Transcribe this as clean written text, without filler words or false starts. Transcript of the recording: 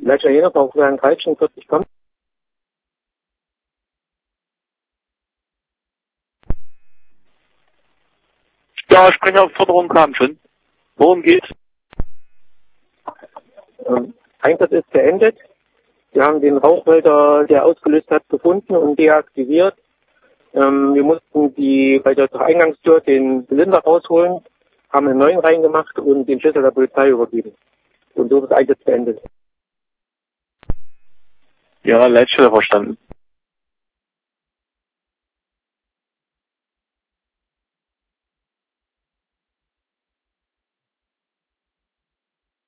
Leiter Jena, Bauchwerk Kaltschen, 40 kommt. Ja, Sprengerforderung kam schon. Worum geht's? Einsatz ist beendet. Wir haben den Rauchmelder, der ausgelöst hat, gefunden und deaktiviert. Wir mussten bei der Eingangstür den Zylinder rausholen, haben einen neuen reingemacht und den Schlüssel der Polizei übergeben. Und so ist der Einsatz beendet. Ja, Leitstelle verstanden.